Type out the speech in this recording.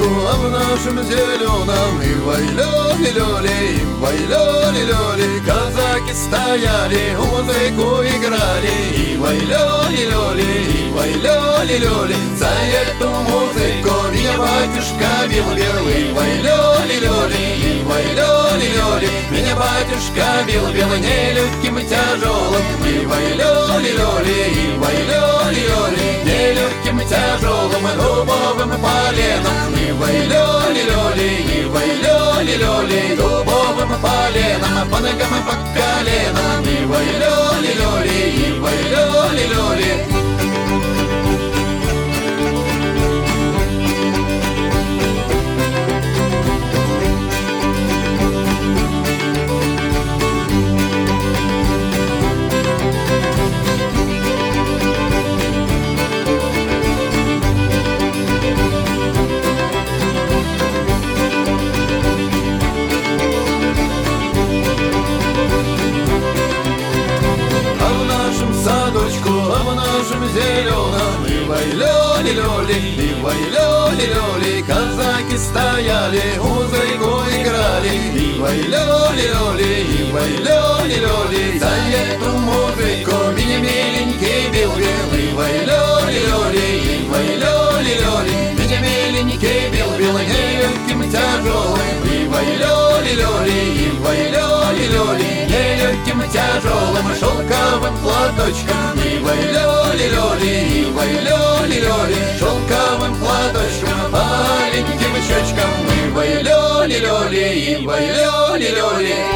садочку, а в нашем зеленом ивой лёли-лёли, ивой лёли-лёли. Казаки стояли, музыку играли, ивой лёли-лёли, ивой лёли-лёли. За эту музыку меня батюшка бил, ивой лёли-лёли, ивой лёли-лёли. Меня батюшка бил нелегким и тяжелым, ивой лёли-лёли, ивой лёли-лёли. Нелегким и тяжелым и дубовым поленом, ивой лёли-лёли, ивой лёли-лёли. Дубовым поленом по ногам и по коленам, ивой лёли-лёли, ивой лёли-лёли. А в нашем зеленом ивой лёли-лёли, ивой лёли-лёли. Казаки стояли, музыку играли, ивой лёли-лёли, ивой лёли-лёли. За эту музыку меня миленький бил, ивой лёли-лёли, ивой лёли-лёли. Меня миленький бил нелегким и тяжелым, ивой лёли-лёли, ивой лёли-лёли. Нелегким и тяжелым шелковым платочком, ивой лёли-лёли, ивой лёли-лёли. Шелковым платочком, маленьким щечком, ивой лёли-лёли, ивой лёли-лёли.